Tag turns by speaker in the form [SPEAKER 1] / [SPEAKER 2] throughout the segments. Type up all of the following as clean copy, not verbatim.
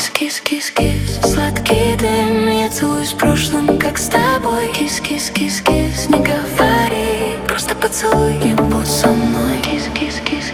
[SPEAKER 1] Кис-кис-кис-кис, сладкий дым, я целуюсь в прошлом, как с тобой. Кис-кис-кис-кис, не говори, просто поцелуй и будь со мной. Кис-кис-кис.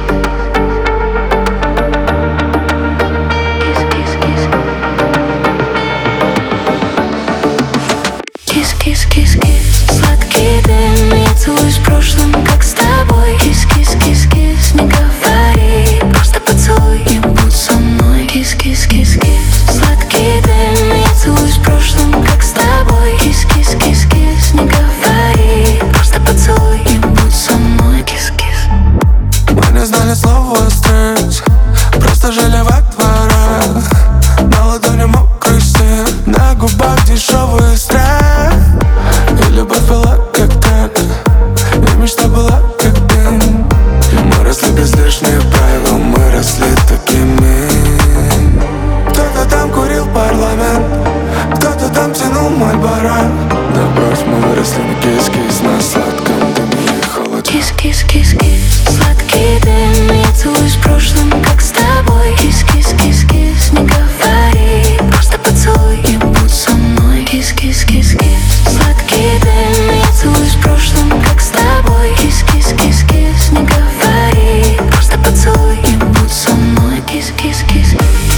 [SPEAKER 1] Кис-кис-кис-кис, сладкий дым, я целуюсь в прошлом, как с тобой. Кис-кис-кис-кис, не говори, просто поцелуй и будь со мной. Кис-кис-кис-кис, сладкий дым, я целуюсь в прошлом, как с тобой. Кис-кис-кис-кис, не говори, просто поцелуй и будь со мной. Кис-кис.
[SPEAKER 2] Мы не знали слова стресс, просто жили во дворах. На ладони мокрый снег, на губах дешевый страх. И любовь была как трек, и мечта была как дым. И мы росли без лишних правил, мы росли такими. Кто-то там курил парламент, кто-то там тянул Мальборо. Да брось, мы выросли на кис-кис, на сладком дыме и холоде.
[SPEAKER 1] Кис-кис-кис-кис, сладкий дым, я целуюсь в прошлом, как с тобой. Кис-кис-кис-кис, не говори, просто поцелуй и будь со мной. Кис-кис-кис-кис, сладкий дым, я целуюсь в прошлом, как с тобой. Кис-кис-кис-кис, не говори, просто поцелуй и будь со мной. Кис-кис-кис.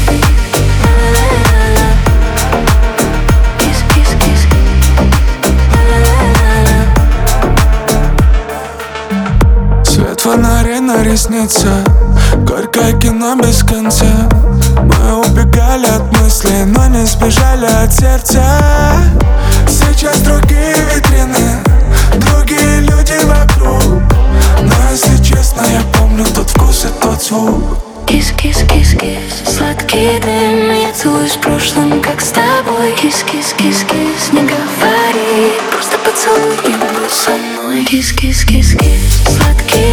[SPEAKER 2] Свет фонарей на ресницах, горькое кино без конца. Мы убегали от мыслей, но не сбежали от сердца. Сейчас другие витрины, другие люди вокруг. Но если честно, я помню тот вкус и тот звук.
[SPEAKER 1] Кис-кис-кис-кис, сладкий дым, я целуюсь в прошлом, как с тобой. Кис-кис-кис-кис, не говори, просто поцелуй и будь со мной. Кис-кис-кис-кис, сладкий